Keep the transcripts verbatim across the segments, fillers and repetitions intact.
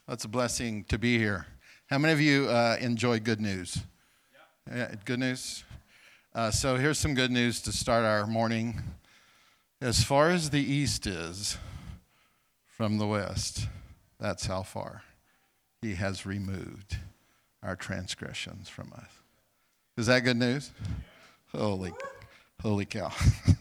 It's a blessing to be here. How many of you uh, enjoy good news? Yeah. Yeah, good news? Uh, so here's some good news to start our morning. As far as the east is from the west, that's how far he has removed our transgressions from us. Is that good news? Holy, holy cow.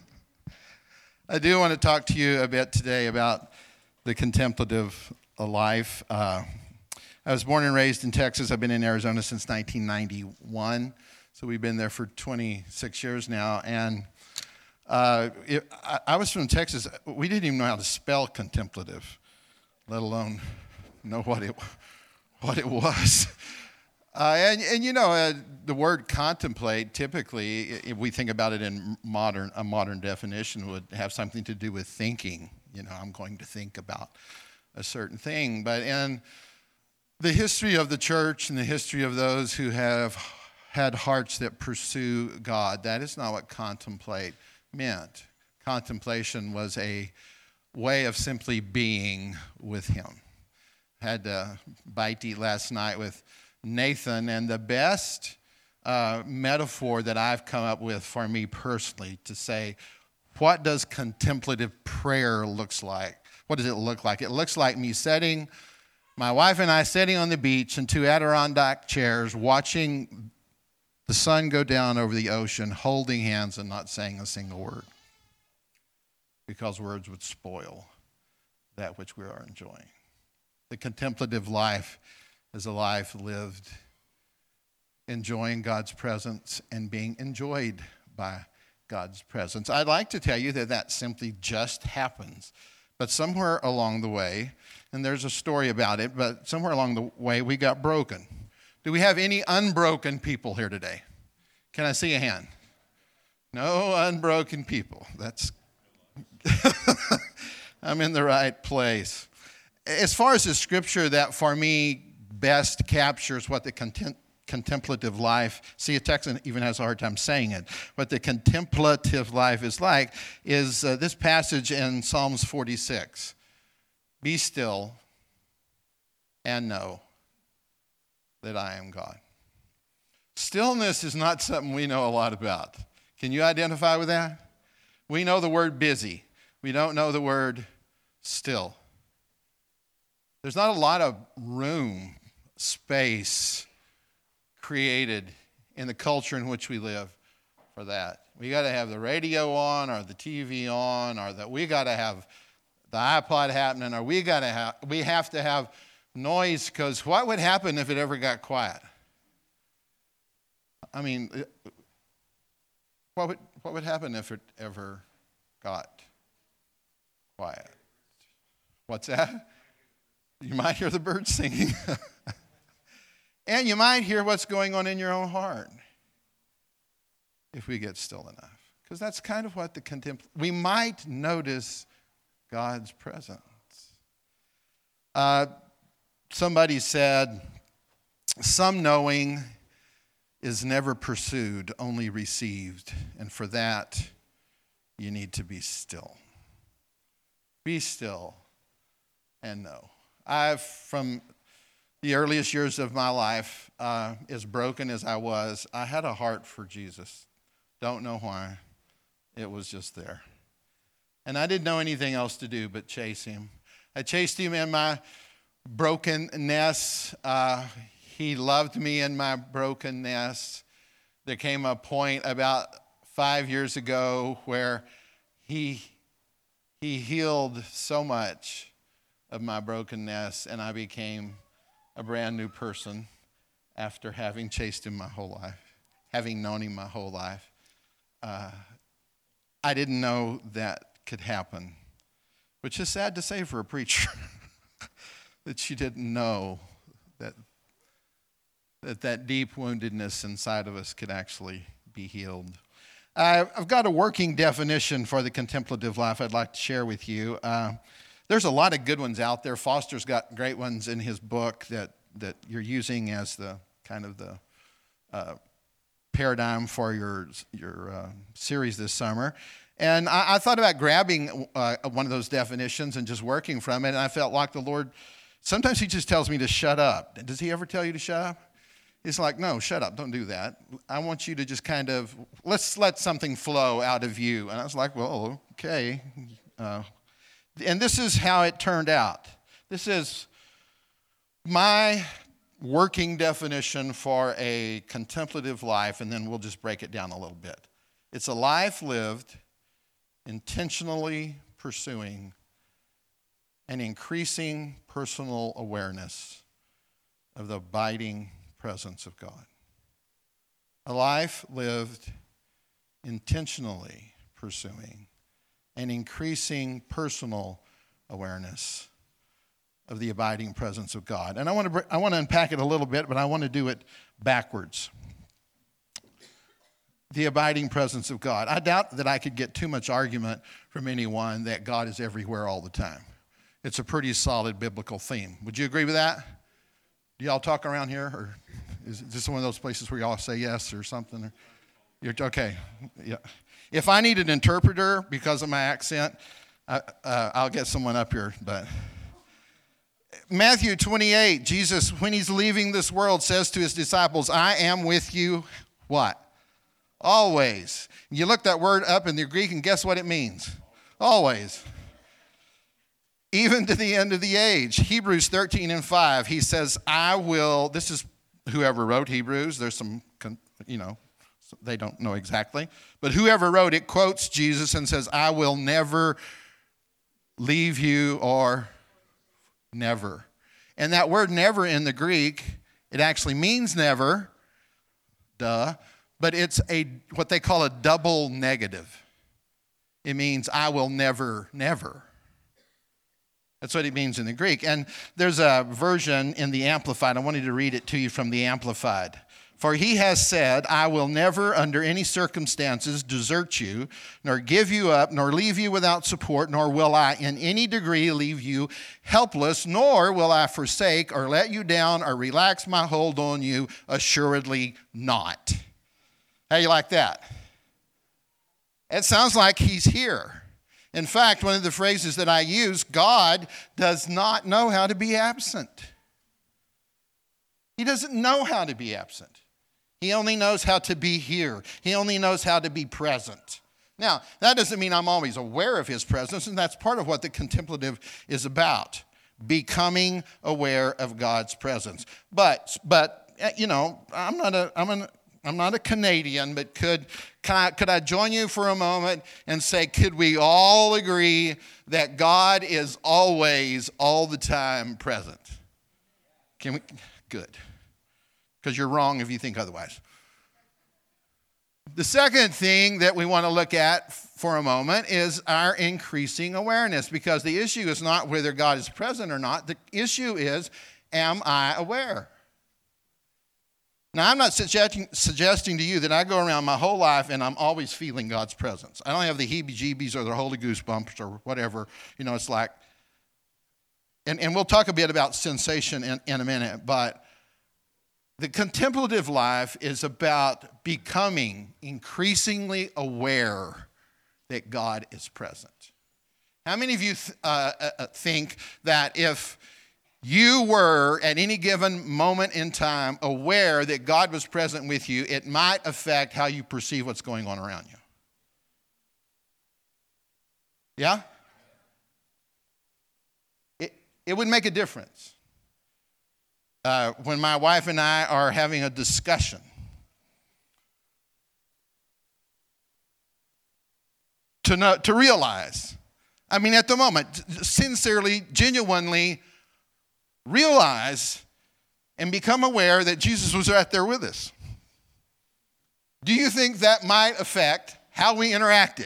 I do want to talk to you a bit today about the contemplative life. Uh, I was born and raised in Texas. I've been in Arizona since nineteen ninety-one, so we've been there for twenty-six years now. And uh, it, I, I was from Texas. We didn't even know how to spell contemplative, let alone know what it what it was. Uh, and, and you know, uh, the word contemplate, typically, if we think about it in modern a modern definition, would have something to do with thinking. You know, I'm going to think about a certain thing. But in the history of the church and the history of those who have had hearts that pursue God, that is not what contemplate meant. Contemplation was a way of simply being with him. Had a bite to eat last night with Nathan, and the best uh, metaphor that I've come up with for me personally to say, what does contemplative prayer looks like? What does it look like? It looks like me sitting, my wife and I sitting on the beach in two Adirondack chairs, watching the sun go down over the ocean, holding hands and not saying a single word, because words would spoil that which we are enjoying. The contemplative life is a life lived enjoying God's presence and being enjoyed by God's presence. I'd like to tell you that that simply just happens. But somewhere along the way, and there's a story about it, but somewhere along the way we got broken. Do we have any unbroken people here today? Can I see a hand? No unbroken people. That's I'm in the right place. As far as the scripture that for me best captures what the content contemplative life, see, a Texan even has a hard time saying it, what the contemplative life is like is uh, this passage in Psalms forty-six. Be still and know that I am God. Stillness is not something we know a lot about. Can you identify with that? We know the word busy. We don't know the word still. There's not a lot of room, space, created in the culture in which we live for that. We got to have the radio on or the T V on, or that we got to have the iPod happening, or we got to have we have to have noise, because what would happen if it ever got quiet? I mean, what would what would happen if it ever got quiet? What's that? You might hear the birds singing. And you might hear what's going on in your own heart if we get still enough. Because that's kind of what the contempt... We might notice God's presence. Uh, somebody said, some knowing is never pursued, only received. And for that, you need to be still. Be still and know. I've, from... the earliest years of my life, uh, as broken as I was, I had a heart for Jesus. Don't know why. It was just there. And I didn't know anything else to do but chase him. I chased him in my brokenness. Uh, he loved me in my brokenness. There came a point about five years ago where he, he healed so much of my brokenness, and I became a brand new person after having chased him my whole life, having known him my whole life. Uh, I didn't know that could happen, which is sad to say for a preacher, that she didn't know that, that that deep woundedness inside of us could actually be healed. Uh, I've got a working definition for the contemplative life I'd like to share with you. Uh, There's a lot of good ones out there. Foster's got great ones in his book that, that you're using as the kind of the uh, paradigm for your your uh, series this summer. And I, I thought about grabbing uh, one of those definitions and just working from it. And I felt like the Lord Sometimes he just tells me to shut up. Does he ever tell you to shut up? He's like, no, shut up. Don't do that. I want you to just kind of, let's let something flow out of you. And I was like, well, okay. Uh, and this is how it turned out. This is my working definition for a contemplative life, and then we'll just break it down a little bit. It's a life lived intentionally pursuing an increasing personal awareness of the abiding presence of God. A life lived intentionally pursuing an increasing personal awareness of the abiding presence of God. And I want to I want to unpack it a little bit, but I want to do it backwards. The abiding presence of God. I doubt that I could get too much argument from anyone that God is everywhere all the time. It's a pretty solid biblical theme. Would you agree with that? Do y'all talk around here, or is this one of those places where y'all say yes or something? You're okay. Yeah. If I need an interpreter because of my accent, I, uh, I'll get someone up here. But Matthew twenty-eight, Jesus, when he's leaving this world, says to his disciples, I am with you, what? Always. You look that word up in the Greek, and guess what it means? Always. Even to the end of the age. Hebrews thirteen and five, he says, I will, this is whoever wrote Hebrews. There's some, you know, they don't know exactly. But whoever wrote it quotes Jesus and says, I will never leave you or never. And that word never in the Greek, it actually means never, duh, but it's a what they call a double negative. It means I will never, never. That's what it means in the Greek. And there's a version in the Amplified. I wanted to read it to you from the Amplified. For he has said, I will never under any circumstances desert you, nor give you up, nor leave you without support, nor will I in any degree leave you helpless, nor will I forsake or let you down or relax my hold on you, assuredly not. How do you like that? It sounds like he's here. In fact, one of the phrases that I use, God does not know how to be absent. He doesn't know how to be absent. He only knows how to be here. He only knows how to be present. Now, that doesn't mean I'm always aware of his presence, and that's part of what the contemplative is about, becoming aware of God's presence. But, but you know, I'm not a, I'm an, I'm not a Canadian, but could, can I, could I join you for a moment and say, could we all agree that God is always, all the time present? Can we? Good. Because you're wrong if you think otherwise. The second thing that we want to look at for a moment is our increasing awareness, because the issue is not whether God is present or not. The issue is, am I aware? Now, I'm not suggesting, suggesting to you that I go around my whole life and I'm always feeling God's presence. I don't have the heebie-jeebies or the holy goosebumps or whatever. You know, it's like, and, and we'll talk a bit about sensation in, in a minute, but the contemplative life is about becoming increasingly aware that God is present. How many of you th- uh, uh, think that if you were at any given moment in time aware that God was present with you, it might affect how you perceive what's going on around you? Yeah? It, it would make a difference. Uh, when my wife and I are having a discussion, to know, to realize, I mean, at the moment, sincerely, genuinely realize and become aware that Jesus was right there with us. Do you think that might affect how we interacted?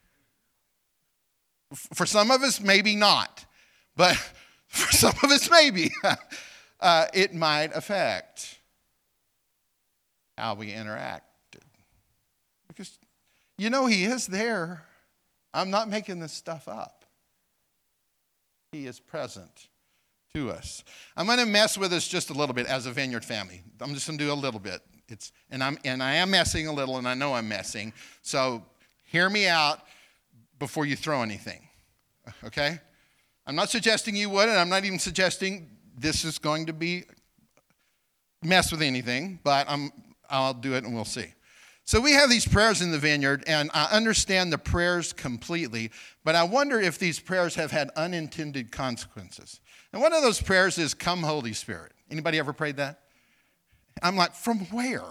For some of us, maybe not. But for some of us, maybe. uh, it might affect how we interacted. Because, you know, he is there. I'm not making this stuff up. He is present to us. I'm going to mess with us just a little bit as a Vineyard family. I'm just going to do a little bit. It's and I'm and I am messing a little, and I know I'm messing. So hear me out before you throw anything. Okay? I'm not suggesting you would, and I'm not even suggesting this is going to be mess with anything, but I'm, I'll do it and we'll see. So we have these prayers in the vineyard, and I understand the prayers completely, but I wonder if these prayers have had unintended consequences. And one of those prayers is, "Come, Holy Spirit." Anybody ever prayed that? I'm like, from where?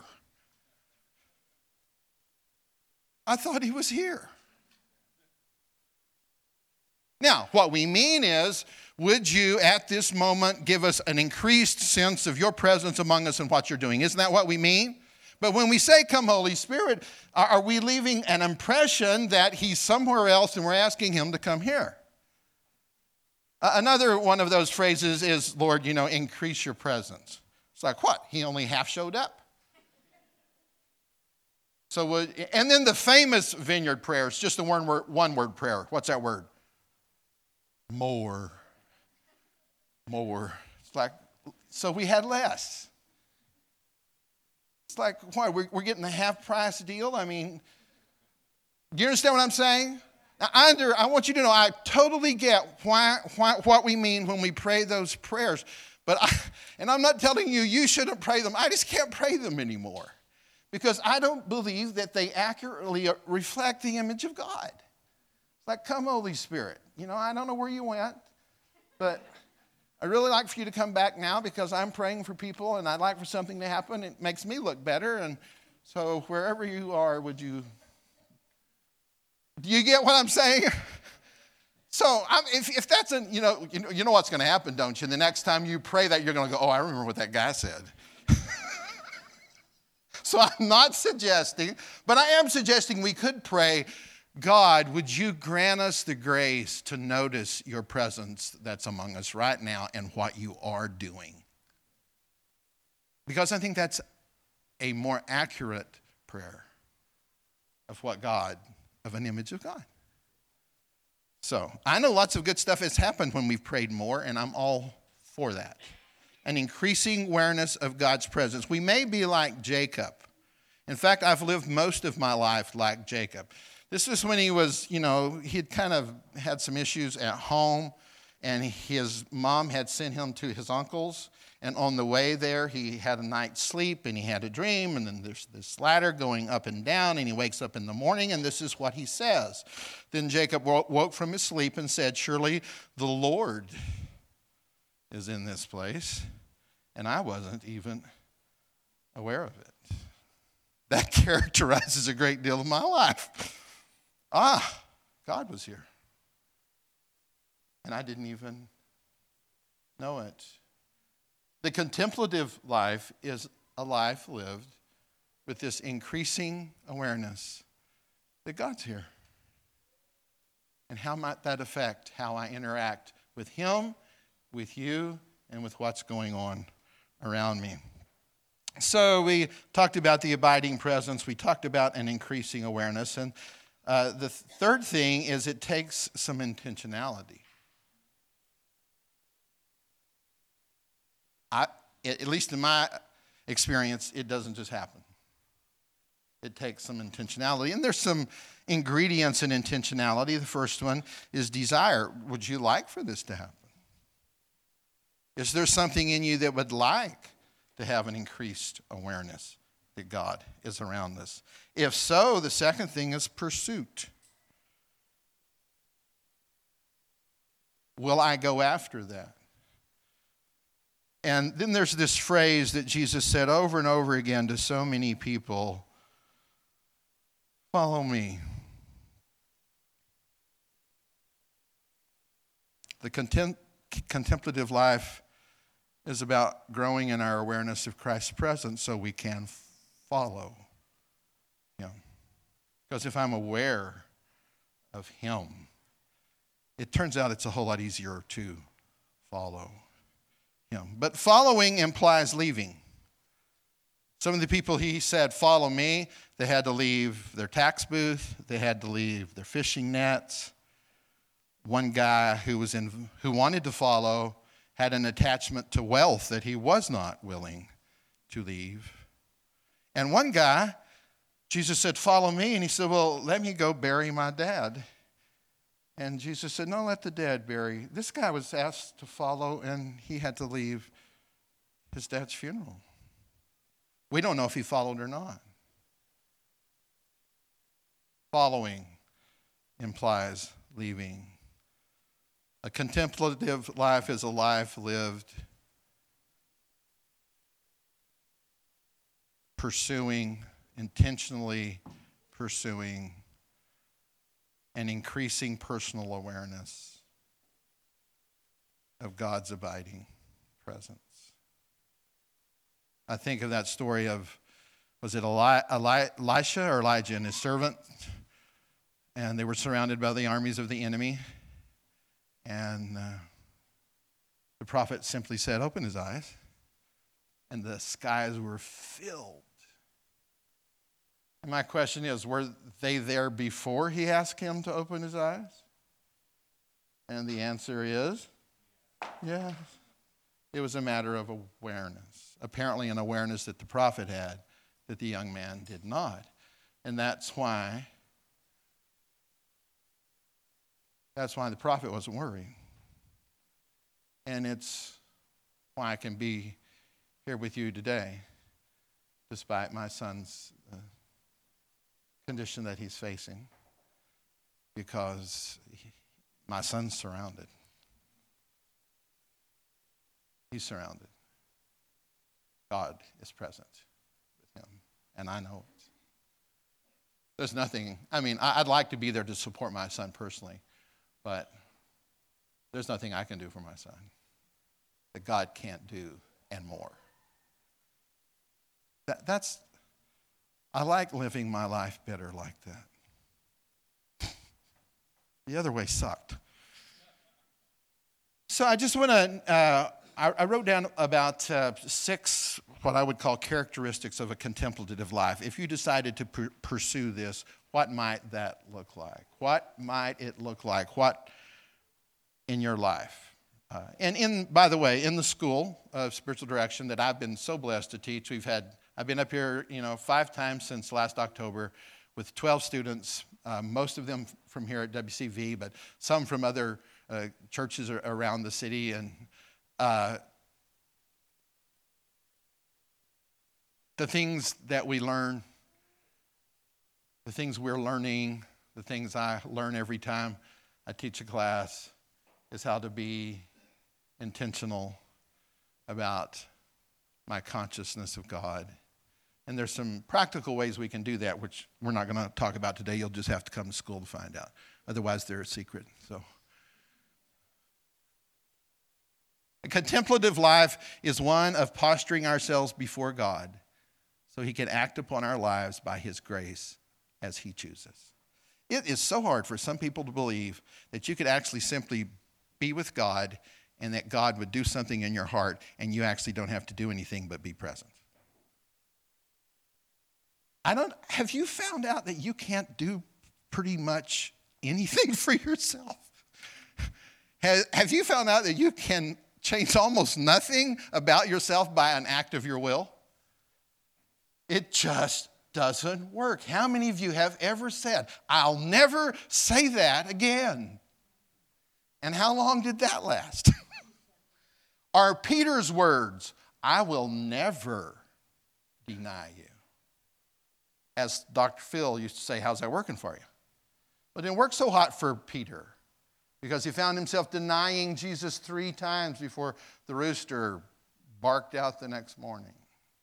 I thought he was here. Now, what we mean is, would you at this moment give us an increased sense of your presence among us and what you're doing? Isn't that what we mean? But when we say, "Come, Holy Spirit," are, are we leaving an impression that he's somewhere else and we're asking him to come here? Uh, another one of those phrases is, "Lord, you know, increase your presence." It's like, what? He only half showed up. So, would, and then the famous vineyard prayer, it's just a one word, one word prayer. What's that word? More. More. It's like, so we had less. It's like, why? We're, we're getting a half price deal? I mean, do you understand what I'm saying? Now, I, under, I want you to know I totally get why, why, what we mean when we pray those prayers. But I, and I'm not telling you you shouldn't pray them. I just can't pray them anymore because I don't believe that they accurately reflect the image of God. It's like, "Come, Holy Spirit." You know, I don't know where you went, but I really like for you to come back now because I'm praying for people and I'd like for something to happen. It makes me look better. And so wherever you are, would you, do you get what I'm saying? So I'm, if, if that's, a, you know, you know, you know what's going to happen, don't you? The next time you pray that, you're going to go, "Oh, I remember what that guy said." So I'm not suggesting, but I am suggesting we could pray, "God, would you grant us the grace to notice your presence that's among us right now and what you are doing?" Because I think that's a more accurate prayer of what God, of an image of God. So I know lots of good stuff has happened when we've prayed more, and I'm all for that. An increasing awareness of God's presence. We may be like Jacob. In fact, I've lived most of my life like Jacob. This was when he was, you know, he'd kind of had some issues at home, and his mom had sent him to his uncle's. And on the way there, he had a night's sleep, and he had a dream, and then there's this ladder going up and down, and he wakes up in the morning, and this is what he says. Then Jacob woke from his sleep and said, "Surely the Lord is in this place, and I wasn't even aware of it." That characterizes a great deal of my life. Ah, God was here. And I didn't even know it. The contemplative life is a life lived with this increasing awareness that God's here. And how might that affect how I interact with Him, with you, and with what's going on around me? So we talked about the abiding presence. We talked about an increasing awareness. And uh, the third thing is it takes some intentionality. I, at least in my experience, it doesn't just happen. It takes some intentionality. And there's some ingredients in intentionality. The first one is desire. Would you like for this to happen? Is there something in you that would like to have an increased awareness that God is around us? If so, the second thing is pursuit. Will I go after that? And then there's this phrase that Jesus said over and over again to so many people: "Follow me." The content, contemplative life is about growing in our awareness of Christ's presence so we can follow Him. Because if I'm aware of Him, it turns out it's a whole lot easier to follow Him. But following implies leaving. Some of the people He said, "Follow me," they had to leave their tax booth, they had to leave their fishing nets. One guy who was in, who wanted to follow had an attachment to wealth that he was not willing to leave. And one guy, Jesus said, "Follow me," and he said, "Well, let me go bury my dad." And Jesus said, no, let the dead bury. This guy was asked to follow, and he had to leave his dad's funeral. We don't know if he followed or not. Following implies leaving. A contemplative life is a life lived pursuing, intentionally pursuing, and increasing personal awareness of God's abiding presence. I think of that story of, was it Eli, Eli, Elisha or Elijah and his servant? And they were surrounded by the armies of the enemy. And uh, the prophet simply said, open his eyes. And the skies were filled. And my question is, were they there before he asked him to open his eyes? And the answer is, yes. It was a matter of awareness. Apparently an awareness that the prophet had that the young man did not. And that's why, that's why the prophet wasn't worried. And it's why I can be here with you today, despite my son's uh, condition that he's facing, because he, my son's surrounded. He's surrounded. God is present with him, and I know it. There's nothing, I mean, I'd like to be there to support my son personally, but there's nothing I can do for my son that God can't do and more. That, that's, I like living my life better like that. The other way sucked. So I just want to, uh, I, I wrote down about uh, six, what I would call characteristics of a contemplative life. If you decided to pr- pursue this, what might that look like? What might it look like? What in your life? Uh, and in, by the way, in the school of spiritual direction that I've been so blessed to teach, we've had, I've been up here, you know, five times since last October with twelve students, uh, most of them from here at W C V, but some from other uh, churches around the city. And uh, the things that we learn, the things we're learning, the things I learn every time I teach a class is how to be intentional about my consciousness of God. And there's some practical ways we can do that, which we're not going to talk about today. You'll just have to come to school to find out. Otherwise, they're a secret. So, a contemplative life is one of posturing ourselves before God so he can act upon our lives by his grace as he chooses. It is so hard for some people to believe that you could actually simply be with God and that God would do something in your heart and you actually don't have to do anything but be present. I don't, have you found out that you can't do pretty much anything for yourself? Have, have you found out that you can change almost nothing about yourself by an act of your will? It just doesn't work. How many of you have ever said, I'll never say that again? And how long did that last? Are Peter's words, I will never deny you. As Doctor Phil used to say, how's that working for you? But it didn't work so hot for Peter because he found himself denying Jesus three times before the rooster barked out the next morning.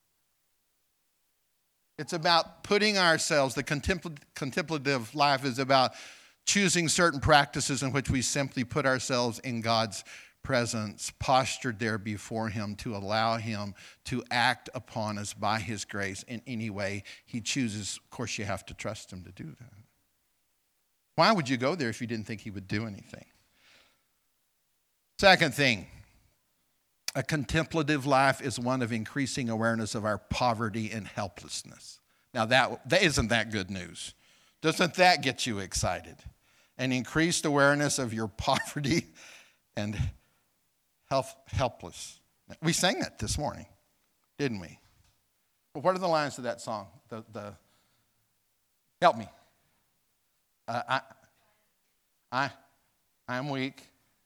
It's about putting ourselves, the contempl- contemplative life is about choosing certain practices in which we simply put ourselves in God's presence, postured there before him to allow him to act upon us by his grace in any way he chooses. Of course, you have to trust him to do that. Why would you go there if you didn't think he would do anything? Second thing, a contemplative life is one of increasing awareness of our poverty and helplessness. Now, that, that isn't that good news? Doesn't that get you excited? An increased awareness of your poverty and help, helpless. We sang that this morning, didn't we? Well, what are the lines of that song? The, the help me. Uh, I, I, I am weak.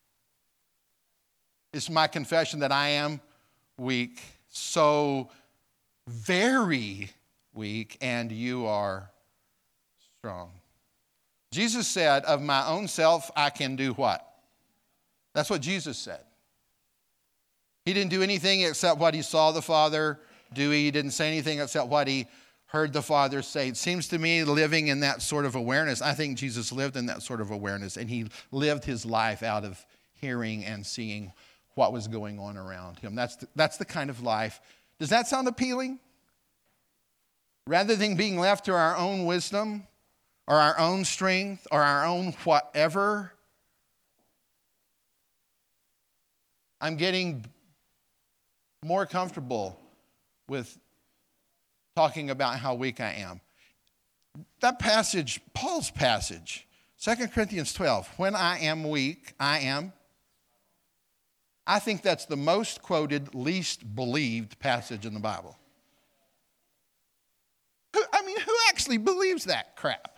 It's my confession that I am weak, so very weak, and you are strong. Jesus said, of my own self, I can do what? That's what Jesus said. He didn't do anything except what he saw the Father do. He didn't say anything except what he heard the Father say. It seems to me living in that sort of awareness, I think Jesus lived in that sort of awareness, and he lived his life out of hearing and seeing what was going on around him. That's the, that's the kind of life. Does that sound appealing? Rather than being left to our own wisdom or our own strength or our own whatever, I'm getting more comfortable with talking about how weak I am. That passage, Paul's passage, Second Corinthians twelve, when I am weak, I am. I think that's the most quoted, least believed passage in the Bible. Who, I mean, who actually believes that crap?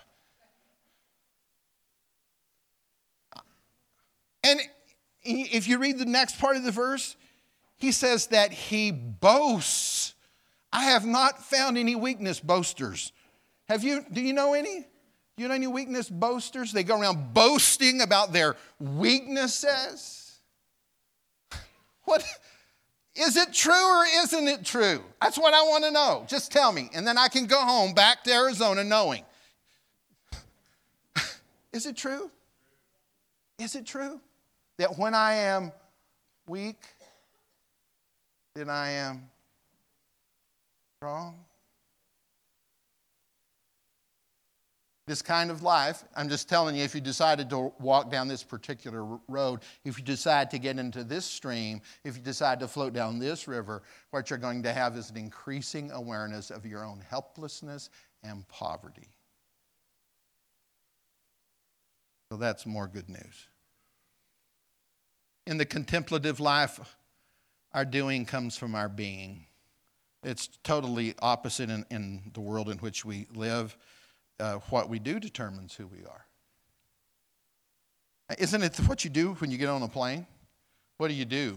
And if you read the next part of the verse, he says that he boasts. I have not found any weakness boasters. Have you, do you know any? Do you know any weakness boasters? They go around boasting about their weaknesses. What, is it true or isn't it true? That's what I want to know. Just tell me. And then I can go home back to Arizona knowing. Is it true? Is it true that when I am weak, then I am strong? This kind of life, I'm just telling you, if you decided to walk down this particular road, if you decide to get into this stream, if you decide to float down this river, what you're going to have is an increasing awareness of your own helplessness and poverty. So that's more good news. In the contemplative life, our doing comes from our being. It's totally opposite in, in the world in which we live. Uh, what we do determines who we are. Isn't it what you do when you get on a plane? What do you do?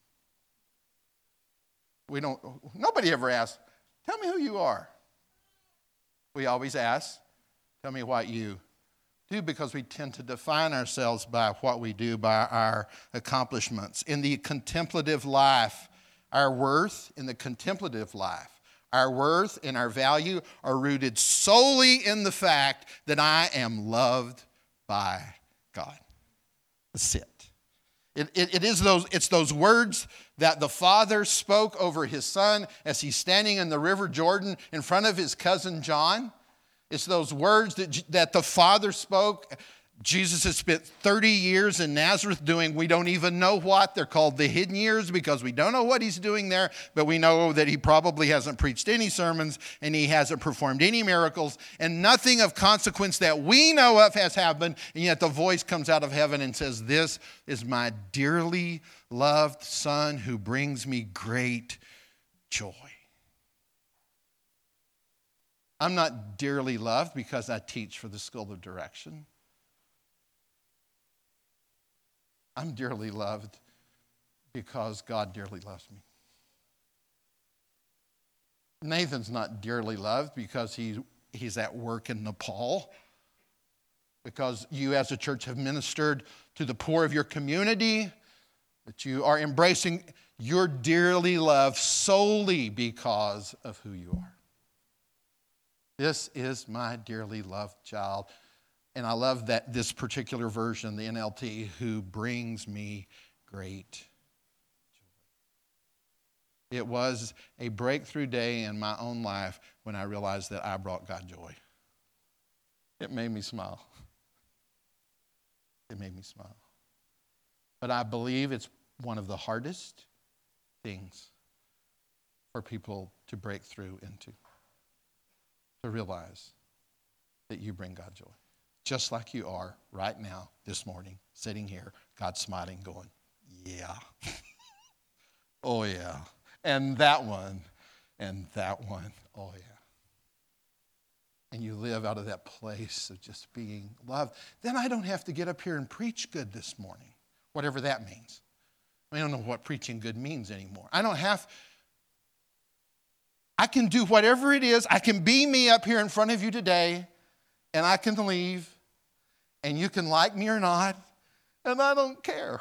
We don't, nobody ever asks, tell me who you are. We always ask, tell me what you do, because we tend to define ourselves by what we do, by our accomplishments. In the contemplative life, our worth in the contemplative life, our worth and our value are rooted solely in the fact that I am loved by God. That's it. It, it, it is those, it's those words that the Father spoke over his Son as he's standing in the River Jordan in front of his cousin John. It's those words that, that the Father spoke. Jesus has spent thirty years in Nazareth doing we don't even know what. They're called the hidden years because we don't know what he's doing there, but we know that he probably hasn't preached any sermons and he hasn't performed any miracles, and nothing of consequence that we know of has happened, and yet the voice comes out of heaven and says, this is my dearly loved Son who brings me great joy. I'm not dearly loved because I teach for the School of Direction. I'm dearly loved because God dearly loves me. Nathan's not dearly loved because he, he's at work in Nepal, because you as a church have ministered to the poor of your community, that you are embracing. You're dearly loved solely because of who you are. This is my dearly loved child. And I love that this particular version, the N L T, who brings me great joy. It was a breakthrough day in my own life when I realized that I brought God joy. It made me smile. It made me smile. But I believe it's one of the hardest things for people to break through into, to realize that you bring God joy. Just like you are right now, this morning, sitting here, God smiling, going, yeah. Oh, yeah. And that one, and that one, oh, yeah. and you live out of that place of just being loved, then I don't have to get up here and preach good this morning, whatever that means. I don't know what preaching good means anymore. I don't have, I can do whatever it is. I can be me up here in front of you today, and I can leave, and you can like me or not, and I don't care.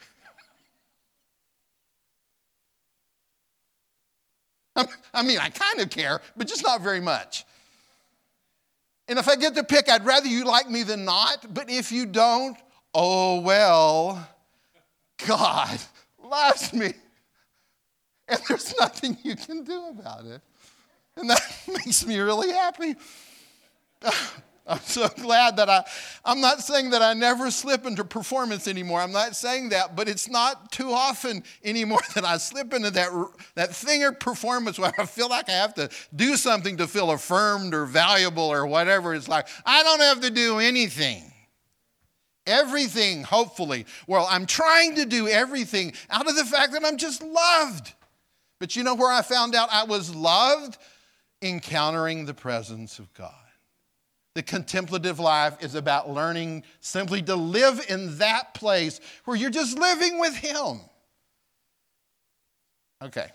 I mean, I kind of care, but just not very much. And if I get to pick, I'd rather you like me than not. But if you don't, oh well, God loves me. And there's nothing you can do about it. And that makes me really happy. I'm so glad that I, I'm not saying that I never slip into performance anymore. I'm not saying that, but it's not too often anymore that I slip into that, that thing of performance where I feel like I have to do something to feel affirmed or valuable or whatever. It's like, I don't have to do anything. Everything, hopefully. Well, I'm trying to do everything out of the fact that I'm just loved. But you know where I found out I was loved? Encountering the presence of God. The contemplative life is about learning simply to live in that place where you're just living with Him. Okay.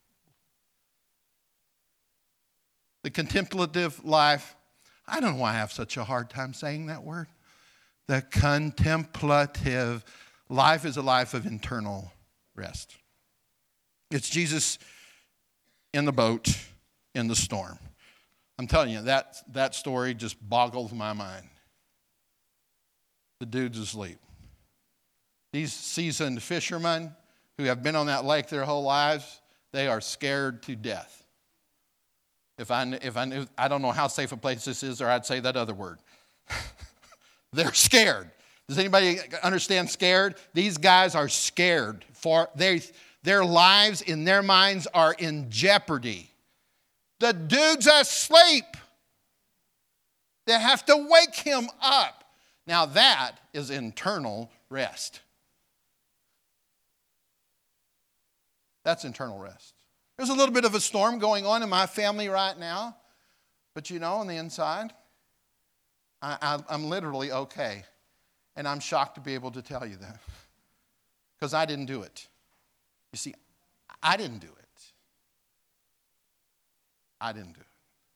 The contemplative life, I don't know why I have such a hard time saying that word. The contemplative life is a life of internal rest. It's Jesus in the boat in the storm. I'm telling you, that, that story just boggles my mind. The dude's asleep. These seasoned fishermen who have been on that lake their whole lives, they are scared to death. If I, if I knew, I don't know how safe a place this is, or I'd say that other word. They're scared. Does anybody understand scared? These guys are scared. For they, their lives in their minds are in jeopardy. The dude's asleep. They have to wake him up. Now that is internal rest. That's internal rest. There's a little bit of a storm going on in my family right now. But you know, on the inside, I, I, I'm literally okay. And I'm shocked to be able to tell you that. Because I didn't do it. You see, I didn't do it. I didn't do it.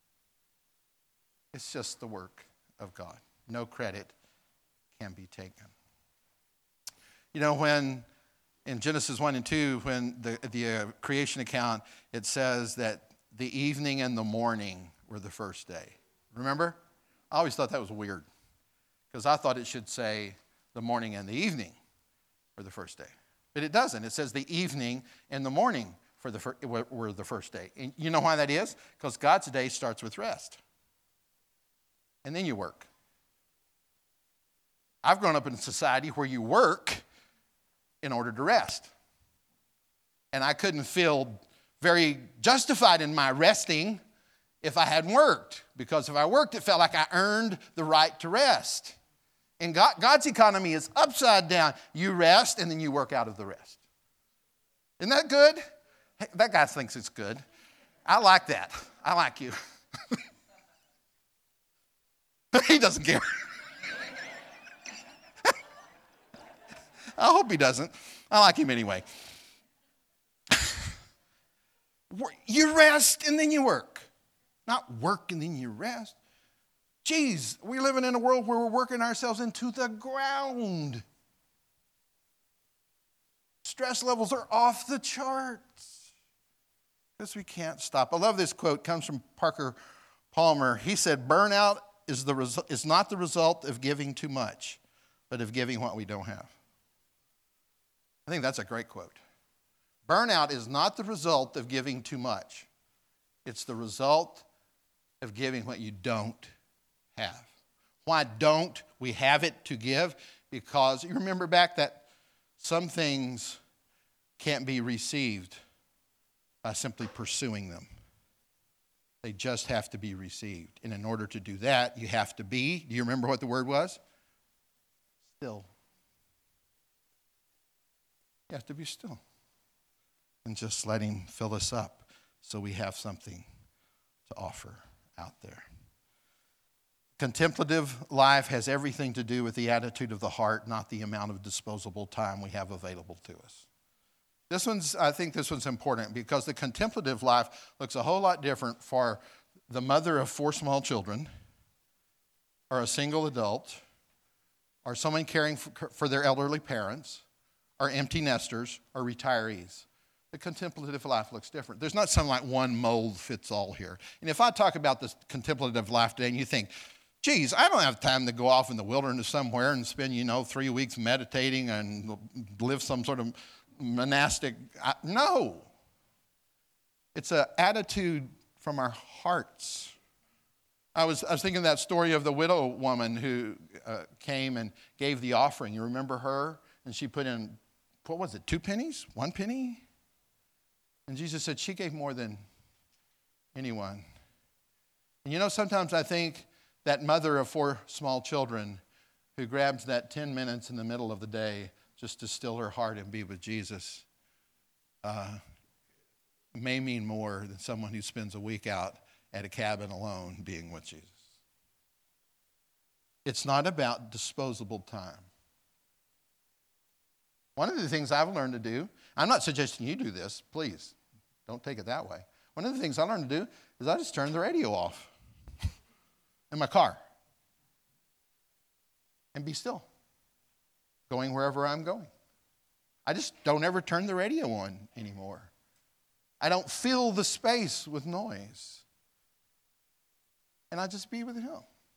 It's just the work of God. No credit can be taken. You know, when in Genesis one and two, when the, the uh, creation account, it says that the evening and the morning were the first day. Remember? I always thought that was weird. Because I thought it should say the morning and the evening were the first day. But it doesn't. It says the evening and the morning for the fir- were the first day. And you know why that is? Because God's day starts with rest. And then you work. I've grown up in a society where you work in order to rest. And I couldn't feel very justified in my resting if I hadn't worked. Because if I worked, it felt like I earned the right to rest. And God, God's economy is upside down. You rest and then you work out of the rest. Isn't that good? Hey, that guy thinks it's good. I like that. I like you. He doesn't care. I hope he doesn't. I like him anyway. You rest and then you work. Not work and then you rest. Geez, we're living in a world where we're working ourselves into the ground. Stress levels are off the charts. Because we can't stop. I love this quote. It comes from Parker Palmer. He said, burnout is, the resu- is not the result of giving too much, but of giving what we don't have. I think that's a great quote. Burnout is not the result of giving too much. It's the result of giving what you don't have. Why don't we have it to give? Because you remember back that some things can't be received by simply pursuing them. They just have to be received. And in order to do that, you have to be, do you remember what the word was? Still. You have to be still. And just let Him fill us up so we have something to offer out there. Contemplative life has everything to do with the attitude of the heart, not the amount of disposable time we have available to us. This one's, I think this one's important because the contemplative life looks a whole lot different for the mother of four small children, or a single adult, or someone caring for, for their elderly parents, or empty nesters, or retirees. The contemplative life looks different. There's not some like one mold fits all here. And if I talk about this contemplative life today and you think, geez, I don't have time to go off in the wilderness somewhere and spend, you know, three weeks meditating and live some sort of monastic. I, no. It's an attitude from our hearts. I was, I was thinking of that story of the widow woman who uh, came and gave the offering. You remember her? And she put in, what was it, two pennies? One penny? And Jesus said she gave more than anyone. And you know, sometimes I think that mother of four small children who grabs that ten minutes in the middle of the day just to still her heart and be with Jesus uh, may mean more than someone who spends a week out at a cabin alone being with Jesus. It's not about disposable time. One of the things I've learned to do, I'm not suggesting you do this, please, don't take it that way. One of the things I learned to do is I just turn the radio off in my car and be still, going wherever I'm going. I just don't ever turn the radio on anymore. I don't fill the space with noise. And I just be with him.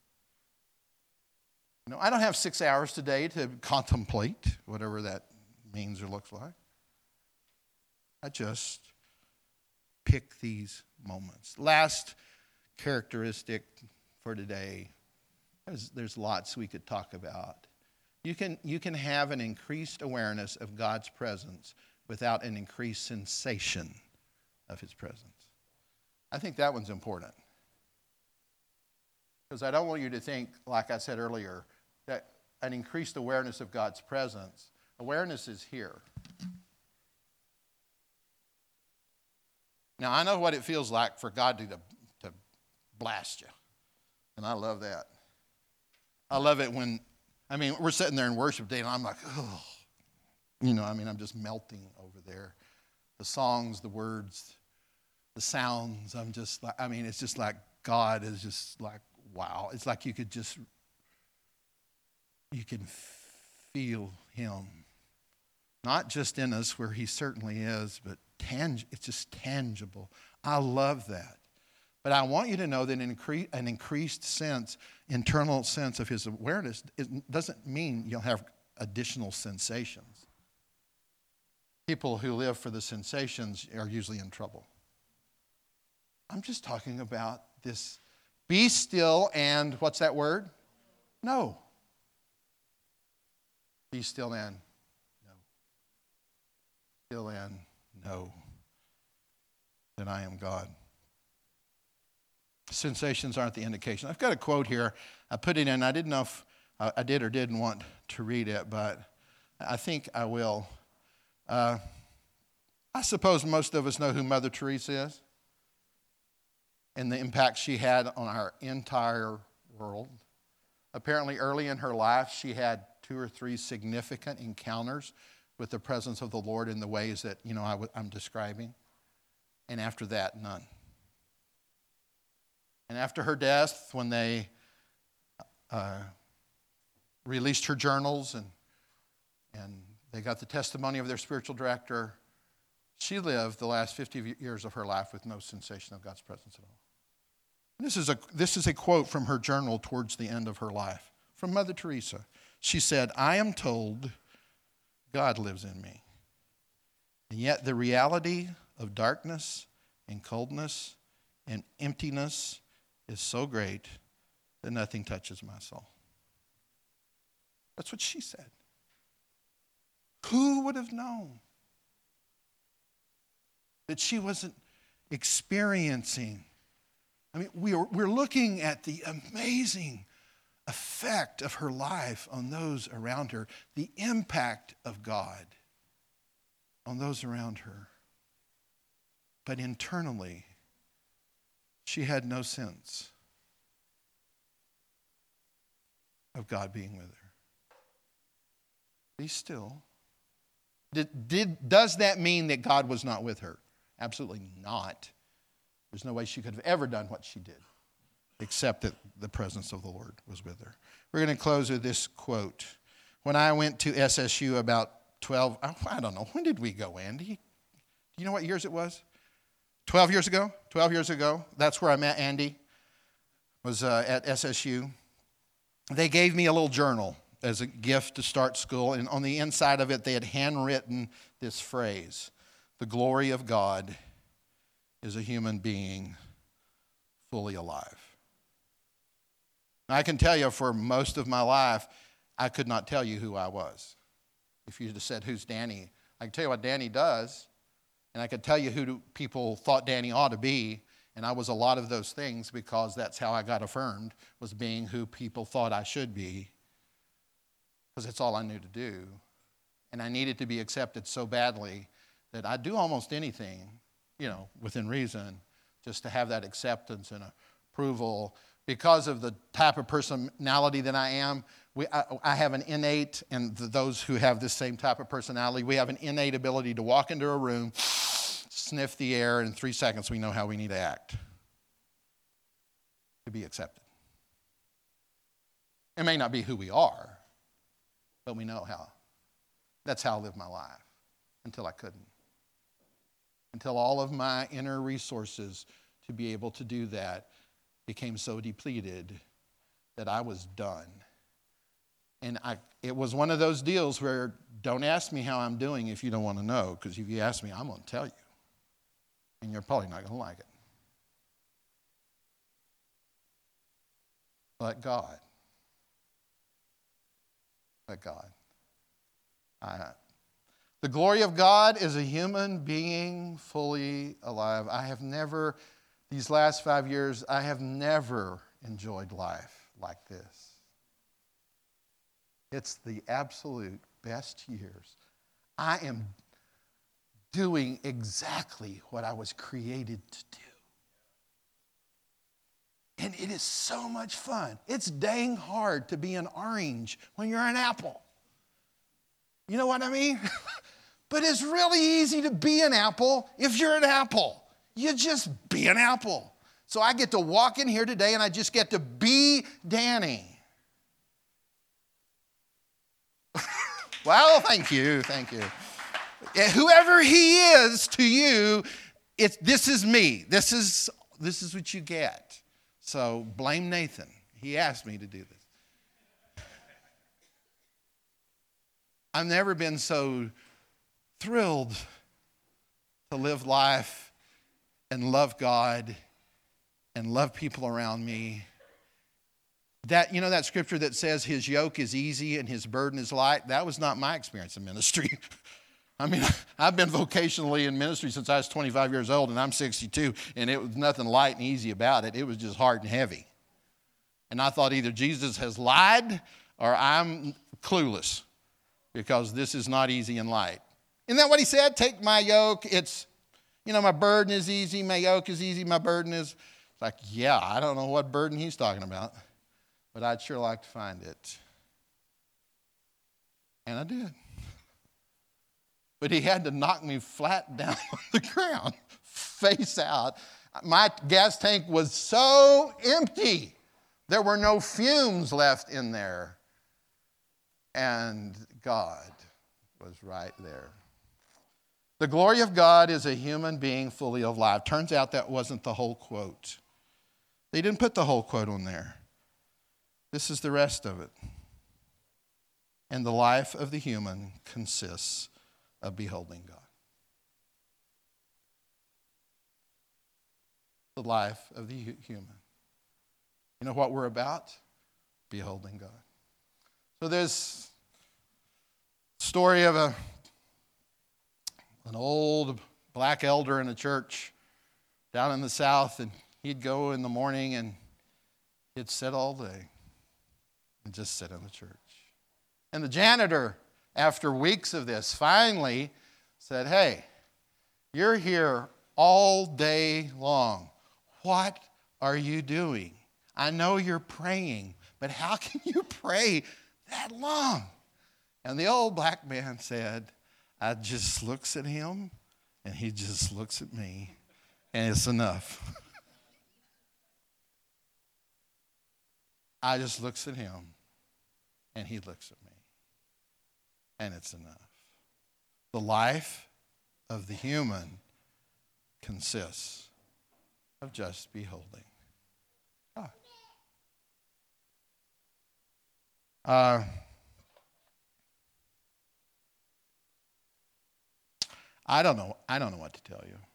You know, I don't have six hours today to contemplate, whatever that means or looks like. I just pick these moments. Last characteristic for today, there's, there's lots we could talk about. You can, you can have an increased awareness of God's presence without an increased sensation of his presence. I think that one's important. Because I don't want you to think, like I said earlier, that an increased awareness of God's presence, awareness is here. Now, I know what it feels like for God to, to blast you. And I love that. I love it when, I mean, we're sitting there in worship day and I'm like, oh, you know, I mean, I'm just melting over there. The songs, the words, the sounds, I'm just like, I mean, it's just like God is just like, wow. It's like you could just, you can feel him. Not just in us where he certainly is, but tang- it's just tangible. I love that. But I want you to know that an, incre- an increased sense, internal sense of his awareness, it doesn't mean you'll have additional sensations. People who live for the sensations are usually in trouble. I'm just talking about this. Be still and, what's that word? No. Be still and no. Still and no. That I am God. Sensations aren't the indication. I've got a quote here. I put it in. I didn't know if I did or didn't want to read it, but I think I will. Uh, I suppose most of us know who Mother Teresa is and the impact she had on our entire world. Apparently, early in her life, she had two or three significant encounters with the presence of the Lord in the ways that, you know, I w- I'm describing. And after that, none. And after her death, when they uh, released her journals and, and they got the testimony of their spiritual director, she lived the last fifty years of her life with no sensation of God's presence at all. This is a, this is a quote from her journal towards the end of her life, from Mother Teresa. She said, I am told God lives in me, and yet the reality of darkness and coldness and emptiness is so great that nothing touches my soul. That's what she said. Who would have known that she wasn't experiencing? I mean, we are, we're looking at the amazing effect of her life on those around her, the impact of God on those around her. But internally, she had no sense of God being with her. Be still. Did, did, does that mean that God was not with her? Absolutely not. There's no way she could have ever done what she did, except that the presence of the Lord was with her. We're going to close with this quote. When I went to S S U about twelve, I don't know, when did we go, Andy? Do you know what years it was? twelve years ago? twelve years ago. That's where I met Andy, was uh, at S S U. They gave me a little journal as a gift to start school, and on the inside of it, they had handwritten this phrase: the glory of God is a human being fully alive. Now, I can tell you for most of my life, I could not tell you who I was. If you just said, who's Danny? I can tell you what Danny does, and I could tell you who people thought Danny ought to be, and I was a lot of those things because that's how I got affirmed, was being who people thought I should be, because that's all I knew to do. And I needed to be accepted so badly that I'd do almost anything, you know, within reason, just to have that acceptance and approval. Because of the type of personality that I am, we, I, I have an innate, and those who have this same type of personality, we have an innate ability to walk into a room, sniff the air, and in three seconds we know how we need to act to be accepted. It may not be who we are, but we know how. That's how I lived my life until I couldn't. Until all of my inner resources to be able to do that became so depleted that I was done. And I, it was one of those deals where don't ask me how I'm doing if you don't want to know, because if you ask me, I'm going to tell you. And you're probably not going to like it. But God. But God. I, the glory of God is a human being fully alive. I have never, these last five years, I have never enjoyed life like this. It's the absolute best years. I am doing exactly what I was created to do. And it is so much fun. It's dang hard to be an orange when you're an apple. You know what I mean? But it's really easy to be an apple if you're an apple. You just be an apple. So I get to walk in here today and I just get to be Danny. Well, thank you, thank you. Whoever he is to you, it's, this is me. This is, this is what you get. So blame Nathan. He asked me to do this. I've never been so thrilled to live life and love God and love people around me. That, you know, that scripture that says his yoke is easy and his burden is light, that was not my experience in ministry. I mean, I've been vocationally in ministry since I was twenty-five years old, and I'm sixty-two, and it was nothing light and easy about it. It was just hard and heavy. And I thought either Jesus has lied or I'm clueless, because this is not easy and light. Isn't that what he said? Take my yoke. It's, you know, my burden is easy, my yoke is easy, my burden is... It's like, yeah, I don't know what burden he's talking about, but I'd sure like to find it. And I did. But he had to knock me flat down on the ground, face out. My gas tank was so empty. There were no fumes left in there. And God was right there. The glory of God is a human being fully alive. Turns out that wasn't the whole quote. They didn't put the whole quote on there. This is the rest of it. And the life of the human consists of beholding God. The life of the human. You know what we're about? Beholding God. So there's a story of a, an old black elder in a church down in the South, and he'd go in the morning and he'd sit all day and just sit in the church. And the janitor, after weeks of this, finally said, "Hey, you're here all day long. What are you doing? I know you're praying, but how can you pray that long? And the old black man said, I just looks at him, and he just looks at me, and it's enough. I just looks at him, and he looks at me, and it's enough. The life of the human consists of just beholding God. Uh, I don't know. I don't know what to tell you.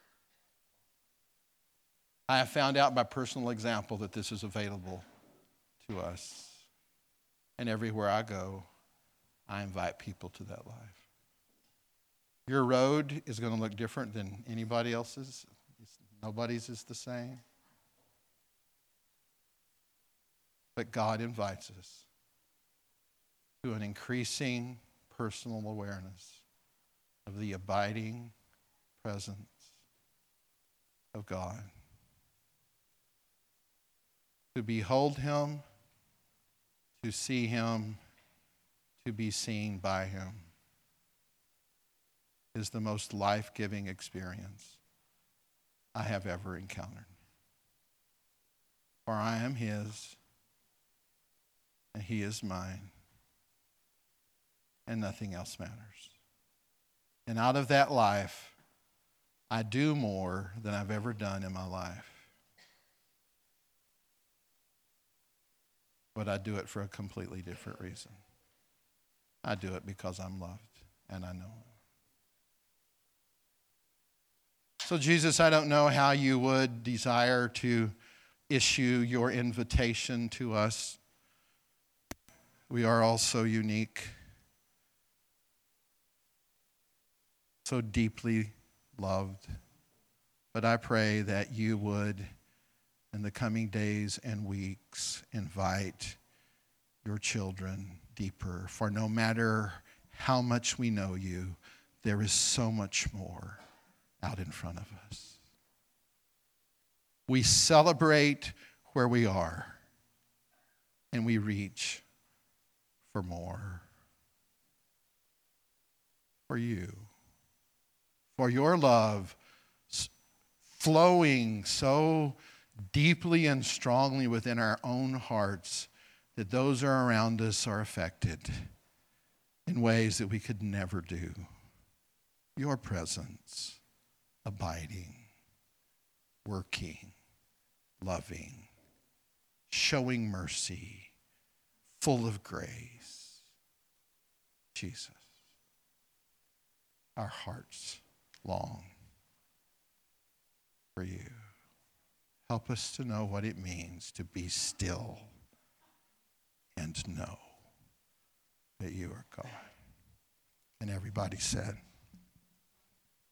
I have found out by personal example that this is available to us. And everywhere I go, I invite people to that life. Your road is going to look different than anybody else's. Nobody's is the same. But God invites us to an increasing personal awareness of the abiding presence of God. To behold him, to see him, to be seen by him is the most life-giving experience I have ever encountered. For I am his, and he is mine, and nothing else matters. And out of that life, I do more than I've ever done in my life. But I do it for a completely different reason. I do it because I'm loved, and I know it. So, Jesus, I don't know how you would desire to issue your invitation to us. We are all so unique, so deeply loved. But I pray that you would, in the coming days and weeks, invite your children deeper. For no matter how much we know you, there is so much more out in front of us. We celebrate where we are, and we reach for more. For you. For your love flowing so deeply and strongly within our own hearts that those around us are affected in ways that we could never do. Your presence, abiding, working, loving, showing mercy, full of grace. Jesus, our hearts long for you. Help us to know what it means to be still and know that you are God. And everybody said,